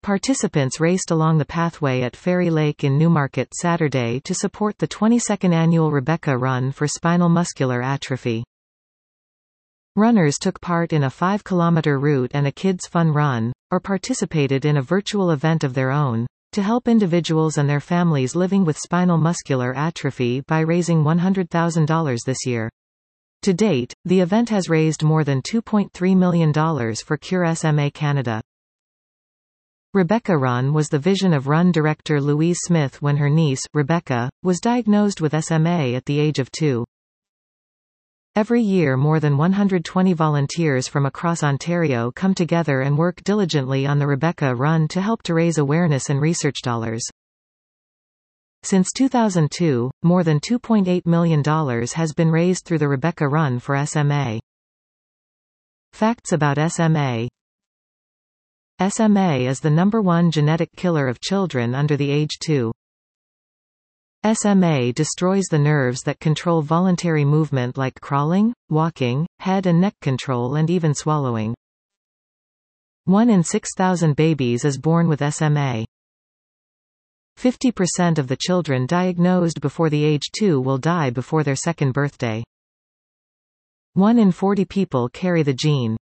Participants raced along the pathway at Fairy Lake in Newmarket Saturday to support the 22nd annual Rebecca Run for Spinal Muscular Atrophy. Runners took part in a 5-kilometer route and a Kids Fun Run, or participated in a virtual event of their own, to help individuals and their families living with spinal muscular atrophy by raising $100,000 this year. To date, the event has raised more than $2.3 million for Cure SMA Canada. Rebecca Run was the vision of Run director Louise Smith when her niece, Rebecca, was diagnosed with SMA at the age of 2. Every year more than 120 volunteers from across Ontario come together and work diligently on the Rebecca Run to help to raise awareness and research dollars. Since 2002, more than $2.8 million has been raised through the Rebecca Run for SMA. Facts about SMA. SMA is the #1 genetic killer of children under the age 2. SMA destroys the nerves that control voluntary movement like crawling, walking, head and neck control and even swallowing. 1 in 6,000 babies is born with SMA. 50% of the children diagnosed before the age 2 will die before their second birthday. 1 in 40 people carry the gene.